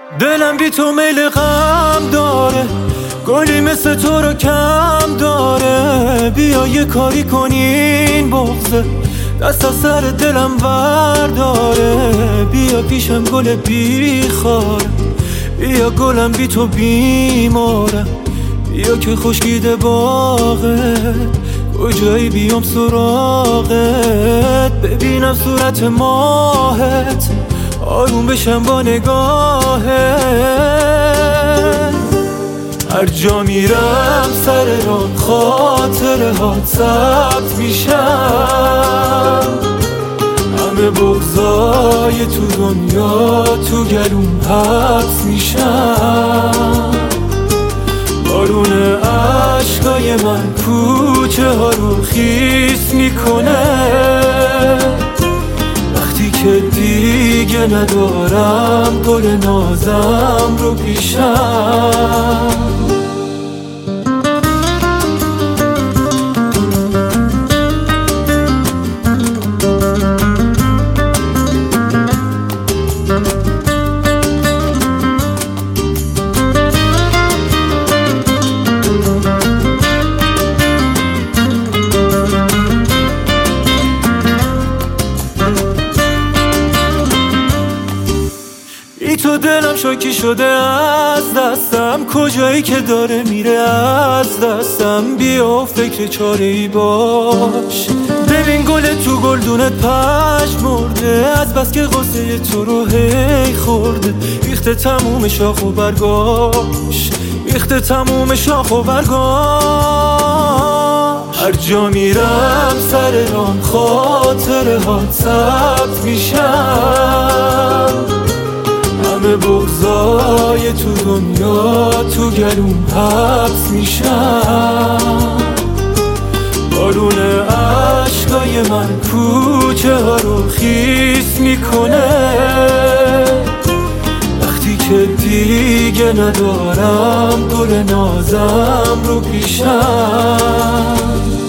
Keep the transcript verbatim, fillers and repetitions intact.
دلم بی تو میل غم داره، گلی مثل تو رو کم داره. بیا یه کاری کنین بغضه دست از سر دلم ورداره. بیا پیشم گل بیخاره، بیا گلم بی تو بیماره. بیا که خشکیده باغت، کجایی بیام سراغت. ببینم صورت ماهت، آروم بشم با نگاهت. هر جا میرم سر راه خاطره ها ثبت میشم. همه بغضای تو دنیا تو گلوم حبس میشم. بارون عشقای من کوچه ها رو خیس میکنه. وقتی که دیگه ندارم گل نازم رو پیشم. ای تو دلم شاکی شده از دستم، کجایی که داره میره از دستم. بیا فکر چاره ای باش، ببین گل تو گلدونت پشت مرده. از بس که غصه تو رو هی خورده، ریخته تموم شاخ و برگاش، ریخته تموم شاخ و برگاش. هر جا میرم سر راه خاطره ها ثبت میشم. همه بغضای تو دنیا تو گلوم حبس میشم. بارون عشقای من کوچه ها رو خیس میکنه. وقتی که دیگه ندارم گل نازم رو پیشم.